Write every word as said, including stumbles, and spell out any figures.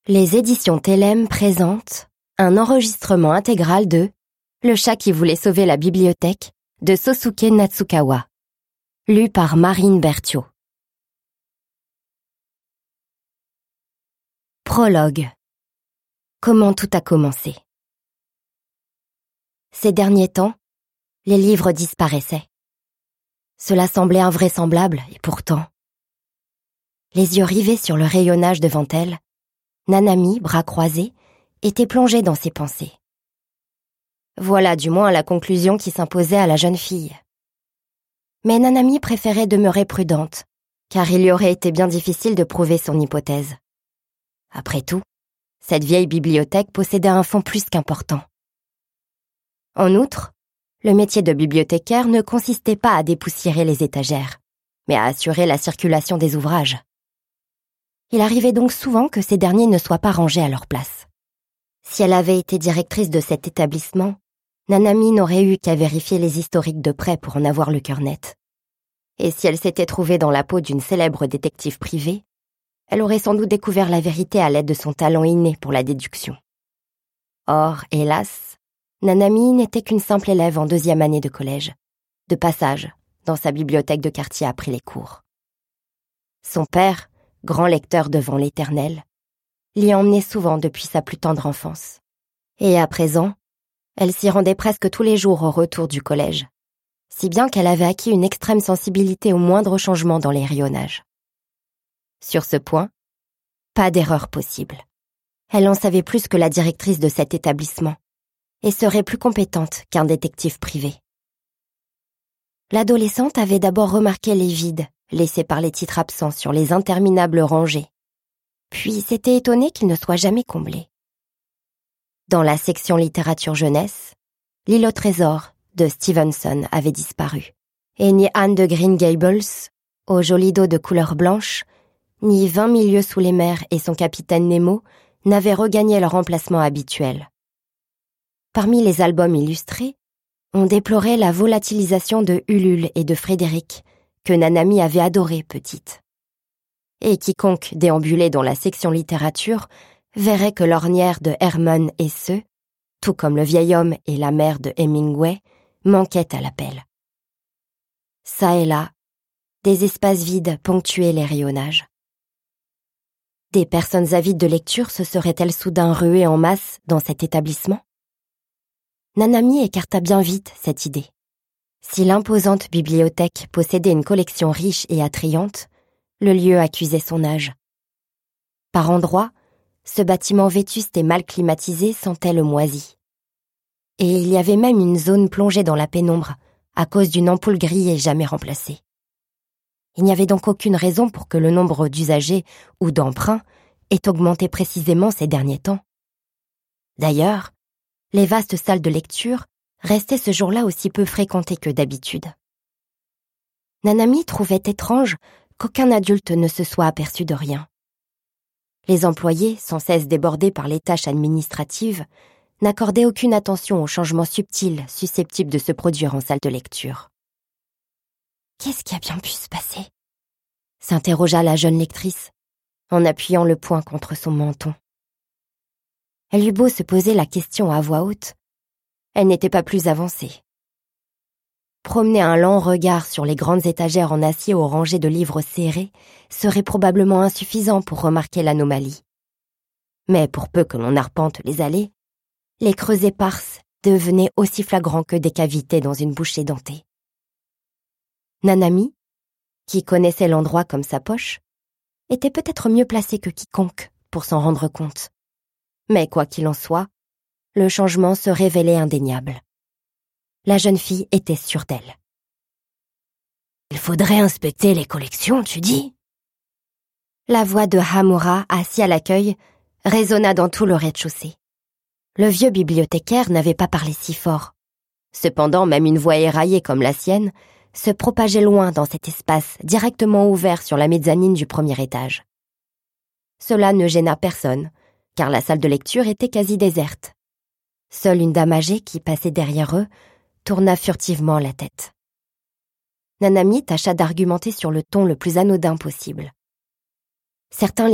Les éditions Télème présentent un enregistrement intégral de Le chat qui voulait sauver la bibliothèque de Sosuke Natsukawa, lu par Marine Berthiaud. Prologue. Comment tout a commencé. Ces derniers temps, les livres disparaissaient. Cela semblait invraisemblable, et pourtant... Les yeux rivés sur le rayonnage devant elle, Nanami, bras croisés, était plongée dans ses pensées. Voilà du moins la conclusion qui s'imposait à la jeune fille. Mais Nanami préférait demeurer prudente, car il lui aurait été bien difficile de prouver son hypothèse. Après tout, cette vieille bibliothèque possédait un fonds plus qu'important. En outre, le métier de bibliothécaire ne consistait pas à dépoussiérer les étagères, mais à assurer la circulation des ouvrages. Il arrivait donc souvent que ces derniers ne soient pas rangés à leur place. Si elle avait été directrice de cet établissement, Nanami n'aurait eu qu'à vérifier les historiques de près pour en avoir le cœur net. Et si elle s'était trouvée dans la peau d'une célèbre détective privée, elle aurait sans doute découvert la vérité à l'aide de son talent inné pour la déduction. Or, hélas, Nanami n'était qu'une simple élève en deuxième année de collège, de passage dans sa bibliothèque de quartier après les cours. Son père, grand lecteur devant l'Éternel, l'y emmenait souvent depuis sa plus tendre enfance. Et à présent, elle s'y rendait presque tous les jours au retour du collège, si bien qu'elle avait acquis une extrême sensibilité aux moindres changements dans les rayonnages. Sur ce point, pas d'erreur possible. Elle en savait plus que la directrice de cet établissement, et serait plus compétente qu'un détective privé. L'adolescente avait d'abord remarqué les vides laissés par les titres absents sur les interminables rangées, puis s'était étonnée qu'ils ne soient jamais comblés. Dans la section littérature jeunesse, L'île au trésor de Stevenson avait disparu, et ni Anne de Green Gables, au joli dos de couleur blanche, ni Vingt mille lieues sous les mers et son capitaine Nemo n'avaient regagné leur emplacement habituel. Parmi les albums illustrés, on déplorait la volatilisation de Ulule et de Frédéric, que Nanami avait adoré petite. Et quiconque déambulait dans la section littérature verrait que l'ornière de Herman Hesse, tout comme le vieil homme et la mère de Hemingway, manquait à l'appel. Ça et là, des espaces vides ponctuaient les rayonnages. Des personnes avides de lecture se seraient-elles soudain ruées en masse dans cet établissement? Nanami écarta bien vite cette idée. Si l'imposante bibliothèque possédait une collection riche et attrayante, le lieu accusait son âge. Par endroits, ce bâtiment vétuste et mal climatisé sentait le moisi. Et il y avait même une zone plongée dans la pénombre, à cause d'une ampoule grillée jamais remplacée. Il n'y avait donc aucune raison pour que le nombre d'usagers ou d'emprunts ait augmenté précisément ces derniers temps. D'ailleurs, les vastes salles de lecture restaient ce jour-là aussi peu fréquentées que d'habitude. Nanami trouvait étrange qu'aucun adulte ne se soit aperçu de rien. Les employés, sans cesse débordés par les tâches administratives, n'accordaient aucune attention aux changements subtils susceptibles de se produire en salle de lecture. « Qu'est-ce qui a bien pu se passer ?» s'interrogea la jeune lectrice, en appuyant le poing contre son menton. Elle eut beau se poser la question à voix haute, elle n'était pas plus avancée. Promener un lent regard sur les grandes étagères en acier aux rangées de livres serrés serait probablement insuffisant pour remarquer l'anomalie. Mais pour peu que l'on arpente les allées, les creux éparses devenaient aussi flagrants que des cavités dans une bouche édentée. Nanami, qui connaissait l'endroit comme sa poche, était peut-être mieux placée que quiconque pour s'en rendre compte. Mais quoi qu'il en soit, le changement se révélait indéniable. La jeune fille était sûre d'elle. « Il faudrait inspecter les collections, tu dis ?» La voix de Hamura, assis à l'accueil, résonna dans tout le rez-de-chaussée. Le vieux bibliothécaire n'avait pas parlé si fort. Cependant, même une voix éraillée comme la sienne se propageait loin dans cet espace directement ouvert sur la mezzanine du premier étage. Cela ne gêna personne, car la salle de lecture était quasi déserte. Seule une dame âgée qui passait derrière eux tourna furtivement la tête. Nanami tâcha d'argumenter sur le ton le plus anodin possible. Certains